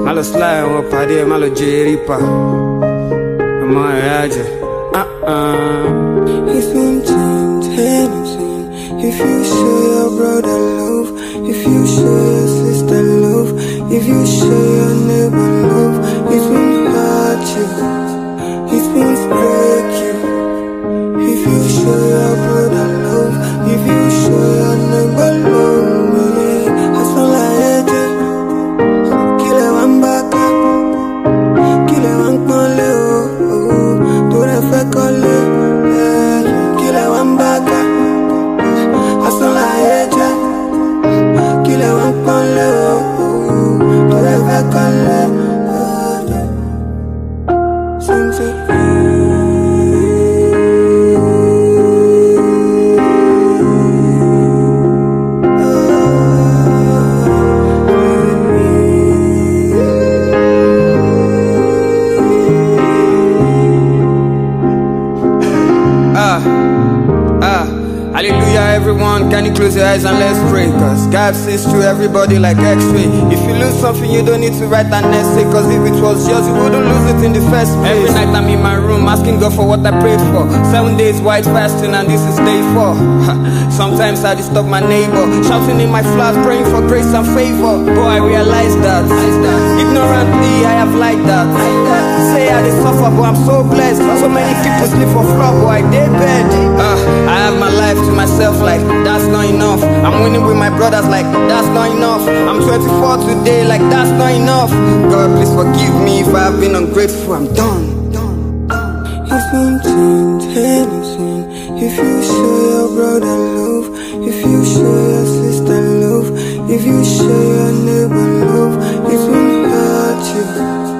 Malo slide on pade, malo jeripa. Ama yaje. If you change anything, if you show your brother love, if you show your sister love, if you show your neighbor love, it won't hurt you, it won't break you. If you show your brother love, if you show your neighbor love, yeah. As long as I kill a one back, kill a one pole, do the fake all, kill a one back. As long as I kill a one pole, do the fake all. Hallelujah, everyone. Can you close your eyes and let's pray? Cause God sees through everybody like X-ray. If you lose something, you don't need to write an essay. Cause if it was yours, you wouldn't lose it in the first place. Every night I'm in my room asking God for what I prayed for. 7 days white fasting and this is day 4. Sometimes I disturb my neighbor, shouting in my flat, praying for grace and favor. Boy, I realize that ignorantly I have lied that. Say I did suffer, but I'm so blessed. So many people sleep for floor, boy, they bed. I have my life to myself, like that's not enough. I'm winning with my brothers, like that's not enough. I'm 24 today, like that's not enough. God, please forgive me if I have been ungrateful. I'm done. If you change anything, if you show your brother love, if you show your sister love, if you show your neighbor love, it won't hurt you,